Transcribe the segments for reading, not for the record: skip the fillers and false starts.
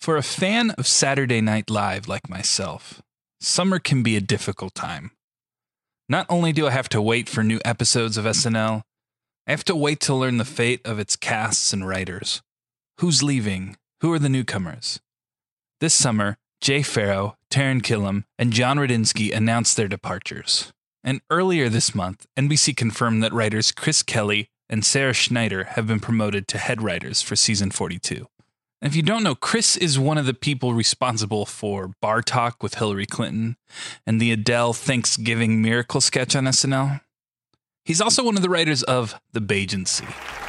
For a fan of Saturday Night Live like myself, summer can be a difficult time. Not only do I have to wait for new episodes of SNL, I have to wait to learn the fate of its casts and writers. Who's leaving? Who are the newcomers? This summer, Jay Pharoah, Taran Killam, and John Radinsky announced their departures. And earlier this month, NBC confirmed that writers Chris Kelly and Sarah Schneider have been promoted to head writers for season 42. And if you don't know, Chris is one of the people responsible for Bar Talk with Hillary Clinton and the Adele Thanksgiving Miracle sketch on SNL. He's also one of the writers of The Bagency.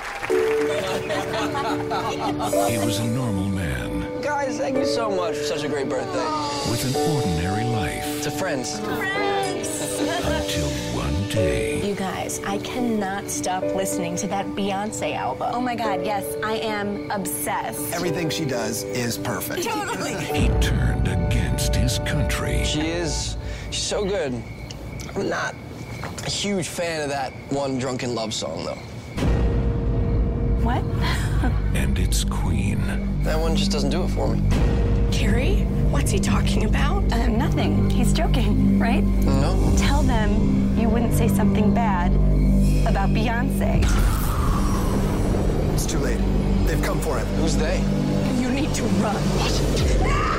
He was a normal man. Guys, thank you so much for such a great birthday. With an ordinary life. To friends. Until one day. You guys, I cannot stop listening to that Beyonce album. Oh my God, yes, I am obsessed. Everything she does is perfect. Totally. He turned against his country. She's so good. I'm not a huge fan of that one drunken love song, though. What? And its queen. That one just doesn't do it for me. Carrie, what's he talking about? Nothing. He's joking, right? No. Tell them you wouldn't say something bad about Beyonce. It's too late. They've come for him. Who's they? You need to run.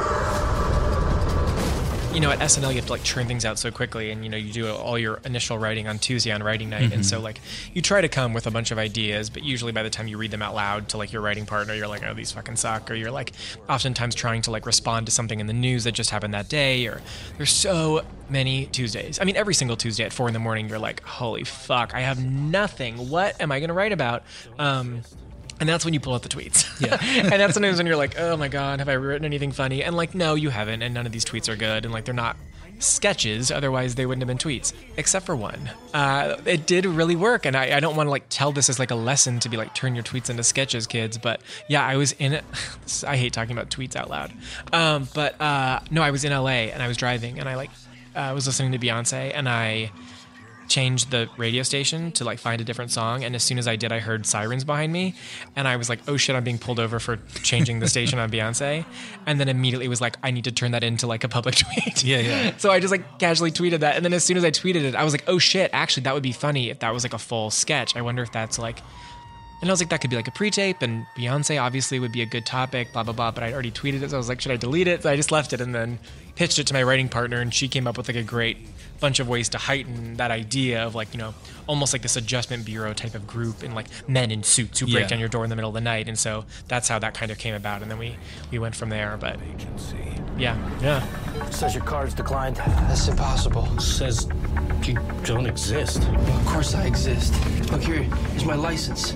You know, at SNL, you have to like churn things out so quickly, and you know, you do all your initial writing on Tuesday on writing night, and so like you try to come with a bunch of ideas, but usually by the time you read them out loud to like your writing partner, you're like, oh, these fucking suck, or you're like oftentimes trying to like respond to something in the news that just happened that day, or there's so many Tuesdays. I mean, every single Tuesday at 4 a.m, you're like, holy fuck, I have nothing. What am I going to write about? And that's when you pull out the tweets. Yeah. And that's sometimes when you're like, oh my God, have I written anything funny? And like, no, you haven't. And none of these tweets are good. And like, they're not sketches. Otherwise, they wouldn't have been tweets. Except for one. It did really work. And I don't want to like tell this as like a lesson to be like, turn your tweets into sketches, kids. But yeah, I was in it. I hate talking about tweets out loud. No, I was in LA and I was driving and I was listening to Beyonce and I changed the radio station to like find a different song, and as soon as I did, I heard sirens behind me and I was like, oh shit, I'm being pulled over for changing the station on Beyonce. And then immediately was like, I need to turn that into like a public tweet. Yeah. So I just like casually tweeted that, and then as soon as I tweeted it, I was like, oh shit, actually that would be funny if that was like a full sketch. I wonder if that's like, and I was like, that could be like a pre-tape, and Beyonce obviously would be a good topic, blah, blah, blah, but I already tweeted it, so I was like, should I delete it? So I just left it and then pitched it to my writing partner, and she came up with like a great bunch of ways to heighten that idea of like, you know, almost like this adjustment bureau type of group and like men in suits who break down your door in the middle of the night. And so that's how that kind of came about, and then we went from there. But yeah. Says your card's declined. That's impossible. Says you don't exist. Well, of course I exist. Look, here's my license.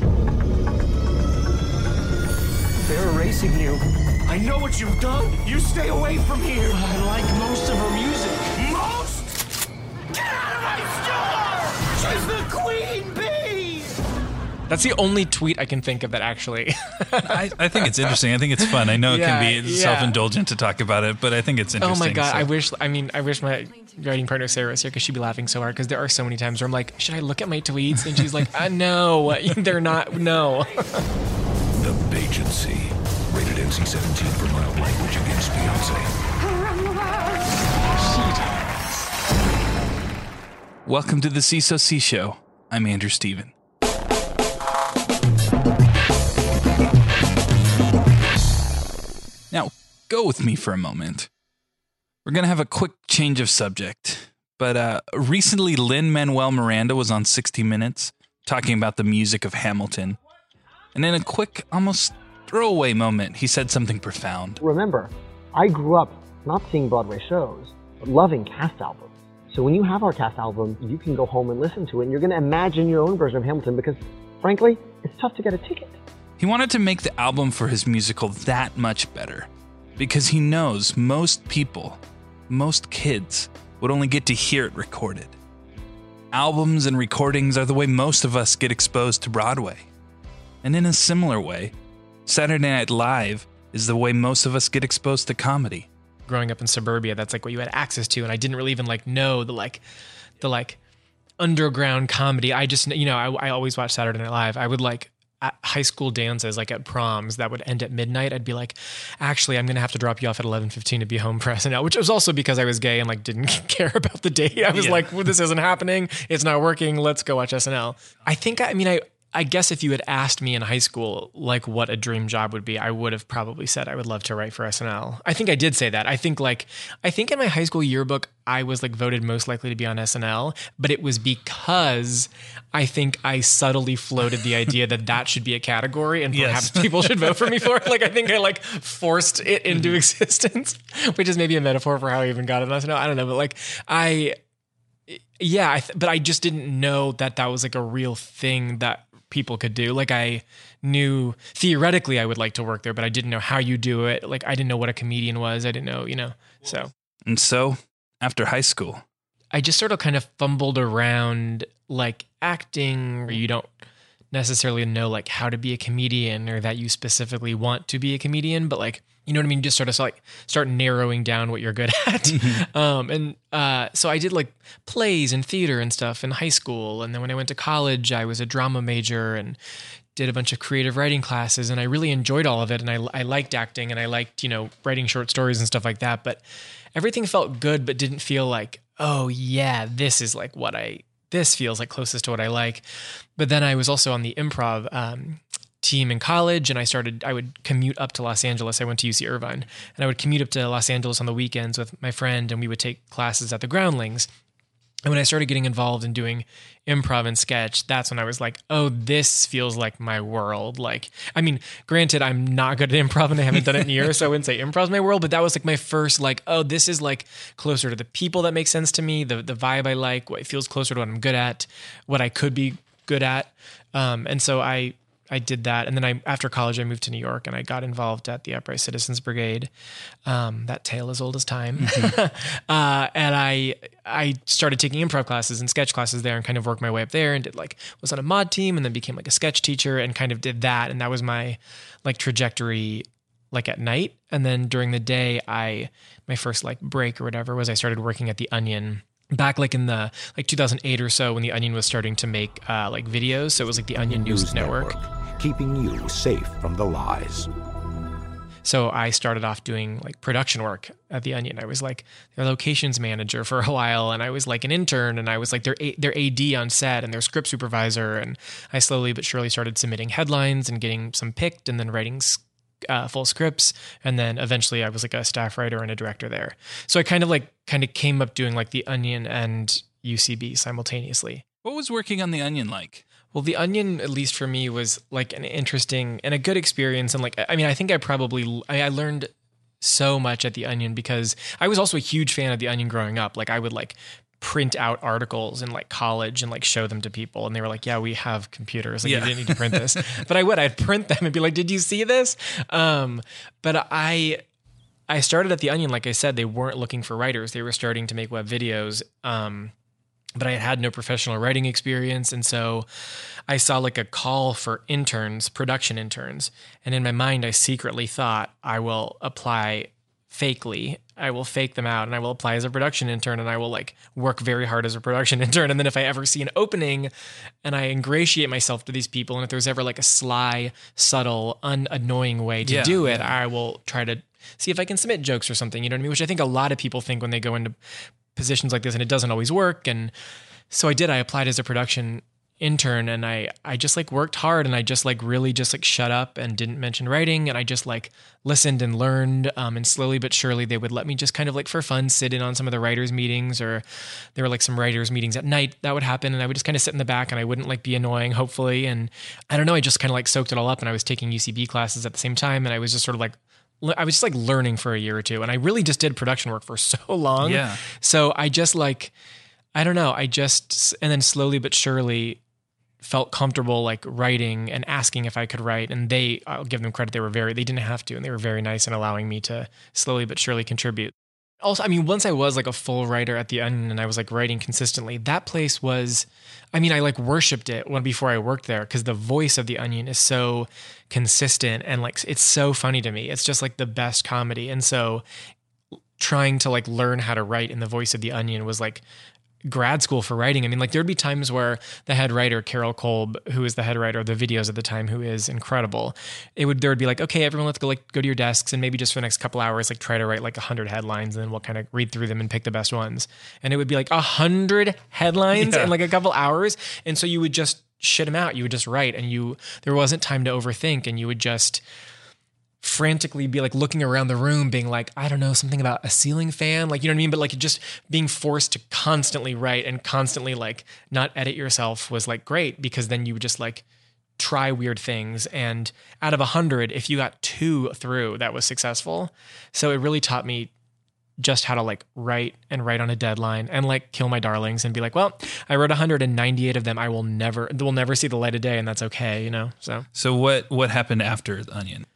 They're erasing you. I know what you've done. You stay away from here. I like most of her music. Most? Get out of my store! She's the queen bee! That's the only tweet I can think of that actually. I think it's interesting. I think it's fun. I know it can be self-indulgent to talk about it, but I think it's interesting. Oh my God. So. I wish my writing partner Sarah was here because she'd be laughing so hard because there are so many times where I'm like, should I look at my tweets? And she's like, no, they're not, no. The Bagency. Rated NC-17 for mild language against Beyonce. Welcome to the CSOC Show. I'm Andrew Steven. Now, go with me for a moment. We're going to have a quick change of subject. But recently, Lin-Manuel Miranda was on 60 Minutes talking about the music of Hamilton. And in a quick, almost throwaway moment, he said something profound. Remember, I grew up not seeing Broadway shows, but loving cast albums. So when you have our cast album, you can go home and listen to it, and you're going to imagine your own version of Hamilton because, frankly, it's tough to get a ticket. He wanted to make the album for his musical that much better because he knows most people, most kids, would only get to hear it recorded. Albums and recordings are the way most of us get exposed to Broadway. And in a similar way, Saturday Night Live is the way most of us get exposed to comedy. Growing up in suburbia, that's like what you had access to, and I didn't really even like know the underground comedy. I just, you know, I always watched Saturday Night Live. I would like at high school dances, like at proms that would end at midnight, I'd be like, actually, I'm going to have to drop you off at 11:15 to be home for SNL, which was also because I was gay and like didn't care about the date. I was like, well, this isn't happening. It's not working. Let's go watch SNL. I guess if you had asked me in high school, like what a dream job would be, I would have probably said I would love to write for SNL. I think I did say that. I think in my high school yearbook, I was like voted most likely to be on SNL, but it was because I think I subtly floated the idea that should be a category and perhaps people should vote for me for it. Like, I think I like forced it into existence, which is maybe a metaphor for how I even got on SNL. I don't know, but like but I just didn't know that was like a real thing that people could do. Like, I knew theoretically I would like to work there, but I didn't know how you do it. Like, I didn't know what a comedian was. I didn't know, so. And so after high school, I just sort of kind of fumbled around like acting, where you don't necessarily know like how to be a comedian or that you specifically want to be a comedian, but like, you know what I mean? Just sort of like start narrowing down what you're good at. So I did like plays and theater and stuff in high school. And then when I went to college, I was a drama major and did a bunch of creative writing classes, and I really enjoyed all of it. And I liked acting, and I liked, writing short stories and stuff like that. But everything felt good, but didn't feel like, oh yeah, this is like this feels like closest to what I like. But then I was also on the improv team in college, and I would commute up to Los Angeles. I went to UC Irvine, and I would commute up to Los Angeles on the weekends with my friend, and we would take classes at the Groundlings. And when I started getting involved in doing improv and sketch, that's when I was like, oh, this feels like my world. Like, I mean, granted, I'm not good at improv and I haven't done it in years, so I wouldn't say improv's my world, but that was like my first, like, oh, this is like closer to the people that make sense to me, the vibe I like, what feels closer to what I'm good at, what I could be good at. And so I did that. And then after college, I moved to New York and I got involved at the Upright Citizens Brigade. That tale as old as time. Mm-hmm. And I started taking improv classes and sketch classes there and kind of worked my way up there and was on a mod team and then became like a sketch teacher and kind of did that. And that was my like trajectory like at night. And then during the day, my first like break or whatever was I started working at The Onion back like in the like 2008 or so when The Onion was starting to make like videos. So it was like The Onion News Network. Keeping you safe from the lies. So I started off doing like production work at The Onion. I was like their locations manager for a while, and I was like an intern, and I was like their AD on set and their script supervisor. And I slowly but surely started submitting headlines and getting some picked, and then writing full scripts. And then eventually I was like a staff writer and a director there. So I kind of came up doing like The Onion and UCB simultaneously. What was working on The Onion like? Well, The Onion, at least for me, was like an interesting and a good experience. And like, I mean, I think I learned so much at The Onion because I was also a huge fan of The Onion growing up. Like I would like print out articles in like college and like show them to people. And they were like, yeah, we have computers. Like you didn't need to print this. But I'd print them and be like, did you see this? But I started at The Onion. Like I said, they weren't looking for writers. They were starting to make web videos. But I had no professional writing experience. And so I saw like a call for interns, production interns. And in my mind, I secretly thought I will apply fakely. I will fake them out and I will apply as a production intern and I will like work very hard as a production intern. And then if I ever see an opening and I ingratiate myself to these people, and if there's ever like a sly, subtle, unannoying way to do it, I will try to see if I can submit jokes or something, you know what I mean? Which I think a lot of people think when they go into positions like this, and it doesn't always work. And so I applied as a production intern, and I just like worked hard, and I just like really just like shut up and didn't mention writing. And I just like listened and learned. And slowly but surely they would let me just kind of like for fun sit in on some of the writers meetings, or there were like some writers meetings at night that would happen. And I would just kind of sit in the back and I wouldn't like be annoying, hopefully. And I don't know, I just kind of like soaked it all up, and I was taking UCB classes at the same time. And I was just sort of like, I was just like learning for a year or two, and I really just did production work for so long. Yeah. So I just like, I don't know. And then slowly but surely felt comfortable like writing and asking if I could write. And I'll give them credit. They didn't have to, and they were very nice in allowing me to slowly but surely contribute. Also, I mean, once I was like a full writer at The Onion and I was like writing consistently, that place was, I mean, I like worshiped it before I worked there, because the voice of The Onion is so consistent and like, it's so funny to me. It's just like the best comedy. And so trying to like learn how to write in the voice of The Onion was like grad school for writing. I mean, like there'd be times where the head writer, Carol Kolb, who is the head writer of the videos at the time, who is incredible, there would be like, okay, everyone, let's go to your desks and maybe just for the next couple hours, like try to write like 100 headlines and then we'll kind of read through them and pick the best ones. And it would be like 100 headlines in like a couple hours. And so you would just shit them out. You would just write and there wasn't time to overthink and you would just frantically be like looking around the room being like, I don't know, something about a ceiling fan, like, you know what I mean? But like just being forced to constantly write and constantly like not edit yourself was like great because then you would just like try weird things. And out of 100, if you got 2 through, that was successful. So it really taught me just how to like write on a deadline and like kill my darlings and be like, well, I wrote 198 of them. Will never see the light of day. And that's okay. You know? So what happened after The Onion?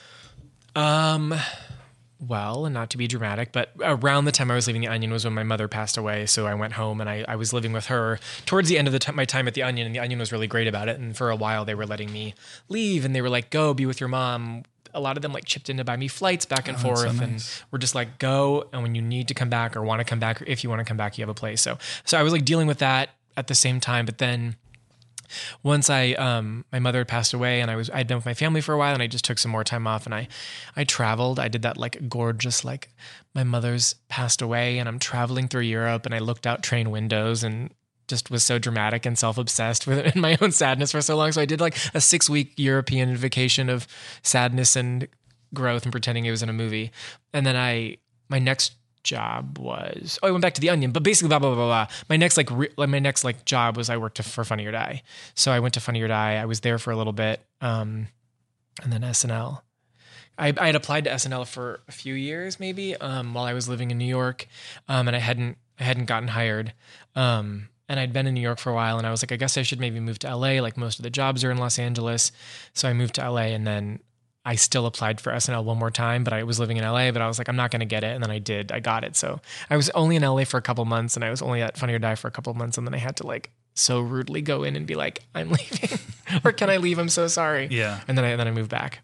Well, and not to be dramatic, but around the time I was leaving The Onion was when my mother passed away. So I went home and I was living with her towards the end of my time at The Onion, and The Onion was really great about it. And for a while they were letting me leave and they were like, go be with your mom. A lot of them like chipped in to buy me flights back and forth. So nice. And we're just like, go. And when you need to come back or want to come back, or if you want to come back, you have a place. So I was like dealing with that at the same time, but then once my mother had passed away and I'd been with my family for a while and I just took some more time off and I traveled. I did that like gorgeous, like my mother's passed away and I'm traveling through Europe and I looked out train windows and just was so dramatic and self-obsessed in my own sadness for so long. So I did like a 6-week European vacation of sadness and growth and pretending it was in a movie. And then my next job was, I went back to The Onion, but basically blah, blah, blah, blah. My next job was I worked for Funny or Die. So I went to Funny or Die. I was there for a little bit. And then SNL. I had applied to SNL for a few years maybe, while I was living in New York. And I hadn't gotten hired. And I'd been in New York for a while and I was like, I guess I should maybe move to LA. Like most of the jobs are in Los Angeles. So I moved to LA and then I still applied for SNL one more time, but I was living in LA, but I was like, I'm not going to get it. And then I got it. So I was only in LA for a couple months and I was only at Funny or Die for a couple months. And then I had to like so rudely go in and be like, I'm leaving or can I leave? I'm so sorry. Yeah. And then I moved back.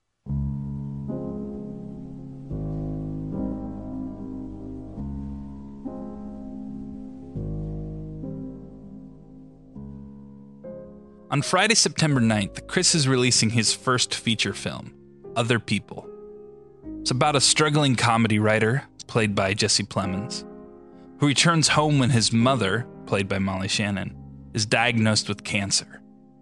On Friday, September 9th, Chris is releasing his first feature film, Other People. It's about a struggling comedy writer, played by Jesse Plemons, who returns home when his mother, played by Molly Shannon, is diagnosed with cancer.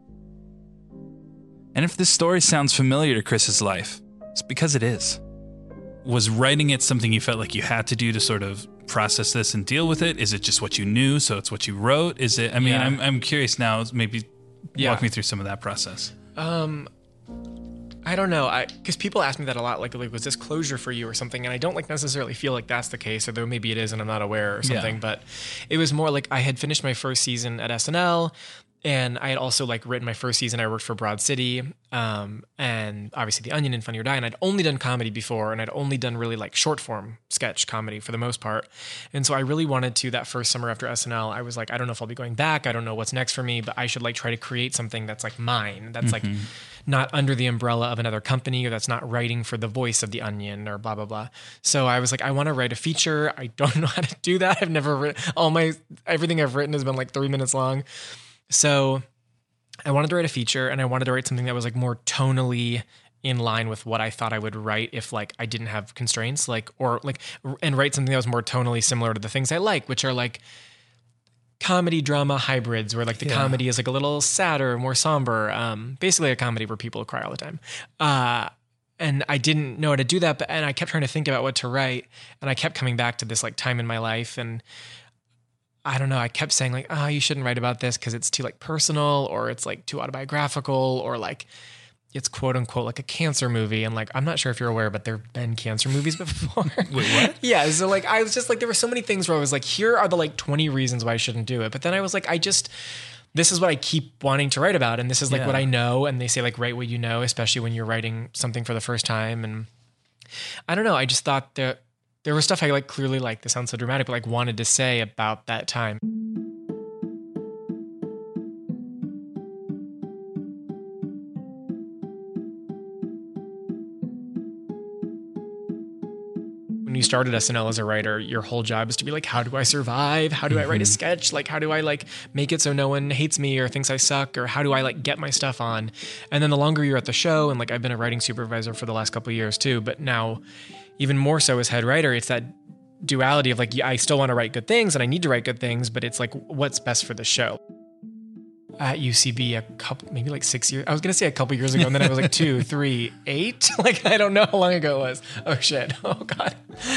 And if this story sounds familiar to Chris's life, it's because it is. Was writing it something you felt like you had to do to sort of process this and deal with it? Is it just what you knew, so it's what you wrote? Is it? I mean, yeah. I'm curious now. Maybe walk me through some of that process. I don't know. Because people ask me that a lot. Like, was this closure for you or something? And I don't like necessarily feel like that's the case, or though maybe it is and I'm not aware or something. Yeah. But it was more like I had finished my first season at SNL. And I had also like written my first season. I worked for Broad City, and obviously The Onion and Funny or Die. And I'd only done comedy before, and I'd only done really like short form sketch comedy for the most part. And so I really wanted to, that first summer after SNL, I was like, I don't know if I'll be going back. I don't know what's next for me, but I should like try to create something that's like mine. That's like not under the umbrella of another company, or that's not writing for the voice of The Onion or blah, blah, blah. So I was like, I want to write a feature. I don't know how to do that. I've never written, everything I've written has been like 3 minutes long. So I wanted to write a feature, and I wanted to write something that was like more tonally in line with what I thought I would write if like I didn't have constraints, and write something that was more tonally similar to the things I like, which are like comedy drama hybrids, where like the comedy is like a little sadder, more somber, basically a comedy where people cry all the time. And I didn't know how to do that, and I kept trying to think about what to write, and I kept coming back to this like time in my life, and I don't know, I kept saying like, you shouldn't write about this because it's too like personal, or it's like too autobiographical, or like it's quote unquote like a cancer movie. And like, I'm not sure if you're aware, but there have been cancer movies before. Wait, what? Yeah. So like, I was just like, there were so many things where I was like, here are the like 20 reasons why I shouldn't do it. But then I was like, this is what I keep wanting to write about. And this is like what I know. And they say like, write what you know, especially when you're writing something for the first time. And I don't know. I just thought that there was stuff I like clearly, like, this sounds so dramatic, but like wanted to say about that time. when you started SNL as a writer, your whole job is to be like, how do I survive? How do I write a sketch? Like, how do I like make it so no one hates me or thinks I suck? Or how do I like get my stuff on? And then the longer you're at the show, and like I've been a writing supervisor for the last couple of years too, but now even more so as head writer, it's that duality of like, I still want to write good things and I need to write good things, but it's like, what's best for the show? At UCB maybe like 6 years. I was going to say a couple years ago, and then I was like 2, 3, 8. Like, I don't know how long ago it was. Oh shit. Oh God.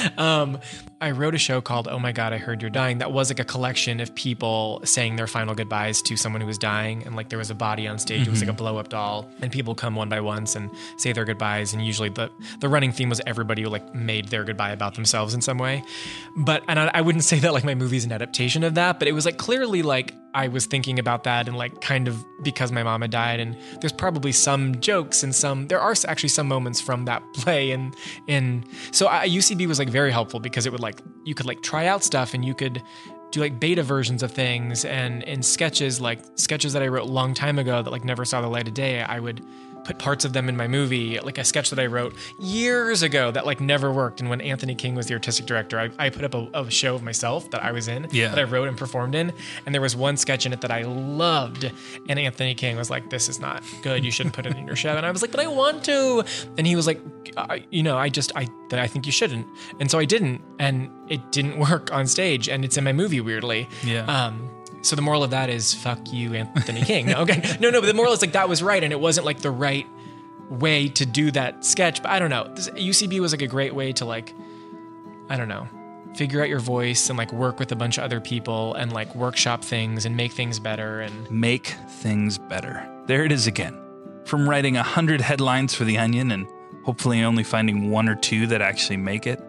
I wrote a show called Oh My God, I Heard You're Dying. That was like a collection of people saying their final goodbyes to someone who was dying. And like, there was a body on stage. It was like a blow up doll, and people come one by one and say their goodbyes. And usually the running theme was everybody who like made their goodbye about themselves in some way. And I wouldn't say that like my movie's an adaptation of that, but it was like clearly like I was thinking about that, and like kind of because my mom had died, and there's probably some jokes and there are actually some moments from that play. And so UCB was like very helpful because it would like, you could like try out stuff, and you could do like beta versions of things, and in sketches that I wrote a long time ago that like never saw the light of day, I would put parts of them in my movie, like a sketch that I wrote years ago that like never worked. And when Anthony King was the artistic director, I put up a show of myself that I was in, that I wrote and performed in. And there was one sketch in it that I loved. And Anthony King was like, this is not good. You shouldn't put it in your show. And I was like, but I want to. And he was like, I think you shouldn't. And so I didn't. And it didn't work on stage. And it's in my movie, weirdly. Yeah. So the moral of that is fuck you, Anthony King. No, okay. No, but the moral is like that was right, and it wasn't like the right way to do that sketch. But I don't know. UCB was like a great way to like, I don't know, figure out your voice and like work with a bunch of other people and like workshop things and make things better. And make things better. There it is again. From writing 100 headlines for The Onion and hopefully only finding 1 or 2 that actually make it,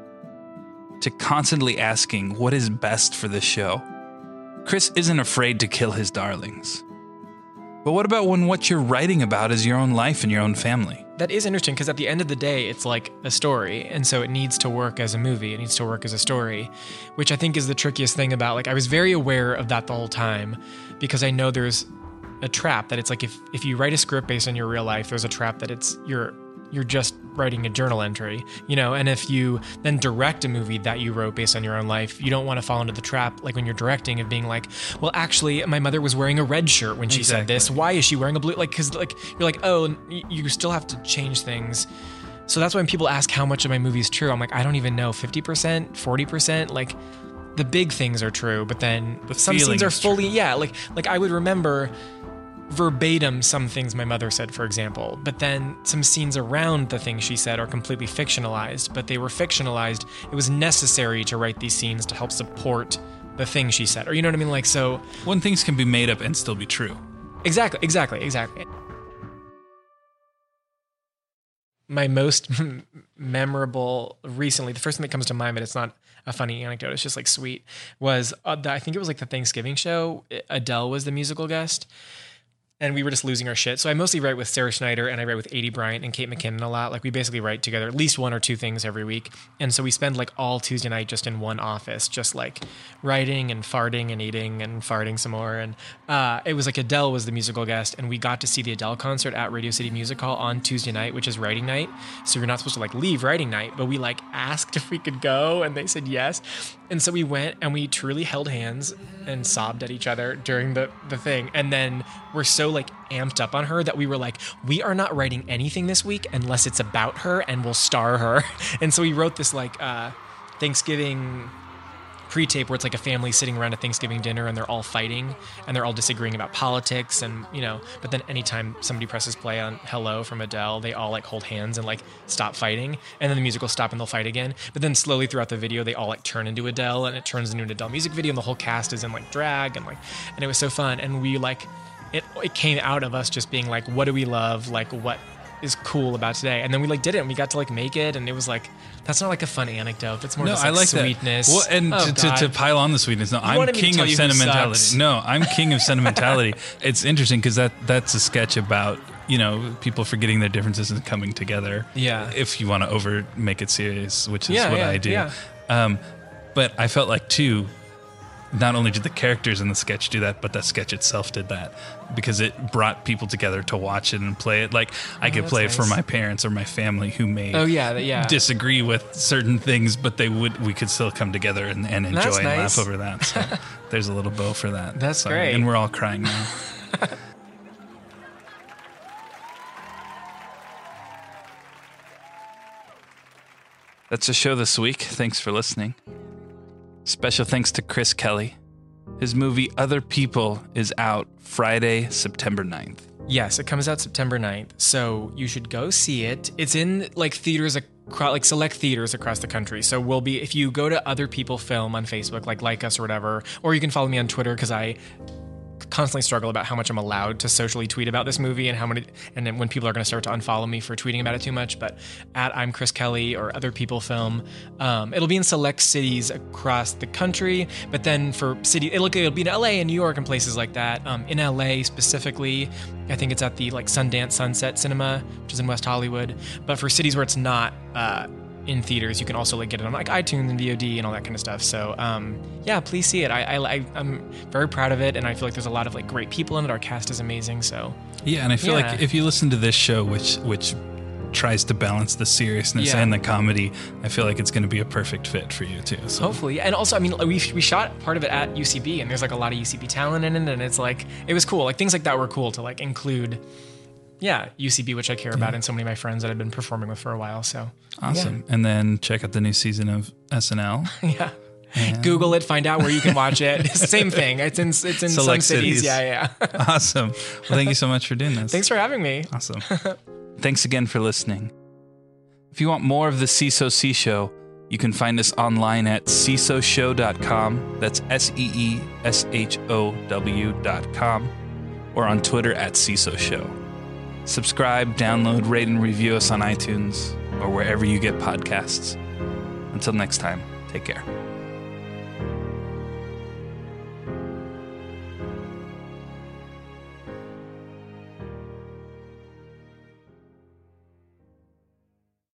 to constantly asking what is best for the show. Chris isn't afraid to kill his darlings. But what about when what you're writing about is your own life and your own family? That is interesting because at the end of the day, it's like a story. And so it needs to work as a movie. It needs to work as a story, which I think is the trickiest thing about, like, I was very aware of that the whole time because I know there's a trap that it's like if you write a script based on your real life, there's a trap that it's you're just writing a journal entry, you know, and if you then direct a movie that you wrote based on your own life, you don't want to fall into the trap, like when you're directing, of being like, well, actually, my mother was wearing a red shirt when she said this. Why is she wearing a blue? Like, because like you're like, oh, you still have to change things. So that's why when people ask how much of my movie is true, I'm like, I don't even know, 50%, 40%, like the big things are true, but then some scenes are fully, like I would remember verbatim some things my mother said, for example, but then some scenes around the things she said are completely fictionalized, but they were fictionalized. It was necessary to write these scenes to help support the thing she said, or you know what I mean? Like, so when things can be made up and still be true. Exactly. My most memorable recently, the first thing that comes to mind, but it's not a funny anecdote, it's just like sweet, was I think it was like the Thanksgiving show. Adele was the musical guest. And we were just losing our shit. So I mostly write with Sarah Schneider, and I write with Adie Bryant and Kate McKinnon a lot. Like, we basically write together at least 1 or 2 things every week. And so we spend like all Tuesday night just in one office, just like writing and farting and eating and farting some more. And it was like Adele was the musical guest, and we got to see the Adele concert at Radio City Music Hall on Tuesday night, which is writing night. So you're not supposed to like leave writing night, but we like asked if we could go, and they said yes. And so we went, and we truly held hands and sobbed at each other during the thing. And then we're so like amped up on her that we were like, we are not writing anything this week unless it's about her, and we'll star her. And so we wrote this like Thanksgiving pre-tape where it's like a family sitting around a Thanksgiving dinner and they're all fighting and they're all disagreeing about politics, and you know, but then anytime somebody presses play on Hello from Adele, they all like hold hands and like stop fighting, and then the music will stop and they'll fight again. But then slowly throughout the video, they all like turn into Adele, and it turns into an Adele music video, and the whole cast is in like drag, and it was so fun. And we like, it came out of us just being like, what do we love? Like, what is cool about today? And then we like did it, and we got to like make it, and it was like, that's not like a fun anecdote. It's more just like sweetness. Well, and to pile on the sweetness, no, I'm king of sentimentality. No, I'm king of sentimentality. It's interesting because that's a sketch about, you know, people forgetting their differences and coming together. Yeah. If you want to make it serious, which is what I do. Yeah. But I felt like too, not only did the characters in the sketch do that, but the sketch itself did that because it brought people together to watch it and play it. Like I could play it for my parents or my family who may disagree with certain things, but we could still come together and enjoy and laugh over that. So there's a little bow for that. That's great. And we're all crying now. That's the show this week. Thanks for listening. Special thanks to Chris Kelly. His movie Other People is out Friday, September 9th. Yes, it comes out September 9th, so you should go see it. It's in theaters, select theaters across the country. So we'll be, if you go to Other People Film on Facebook, like us or whatever, or you can follow me on Twitter because I constantly struggle about how much I'm allowed to socially tweet about this movie and then when people are going to start to unfollow me for tweeting about it too much. But at I'm Chris Kelly or Other People Film, it'll be in select cities across the country. But then for it'll be in LA and New York and places like that. In LA specifically, I think it's at the Sundance Sunset Cinema, which is in West Hollywood. But for cities where it's not in theaters, you can also get it on iTunes and VOD and all that kind of stuff. So please see it. I'm very proud of it, and I feel like there's a lot of great people in it. Our cast is amazing. So and I feel like if you listen to this show, which tries to balance the seriousness and the comedy, I feel like it's going to be a perfect fit for you too. So. Hopefully. And also, we shot part of it at UCB, and there's a lot of UCB talent in it, and it's it was cool. Things like that were cool to include. Yeah, UCB, which I care about, and so many of my friends that I've been performing with for a while. So awesome. And then check out the new season of SNL. Yeah. And Google it, find out where you can watch it. Same thing. It's in some cities. Yeah. Awesome. Well, thank you so much for doing this. Thanks for having me. Awesome. Thanks again for listening. If you want more of the CISO Show, you can find us online at CISOshow.com. That's SEESHOW.com. Or on Twitter at CISO Show. Subscribe, download, rate, and review us on iTunes or wherever you get podcasts. Until next time, take care.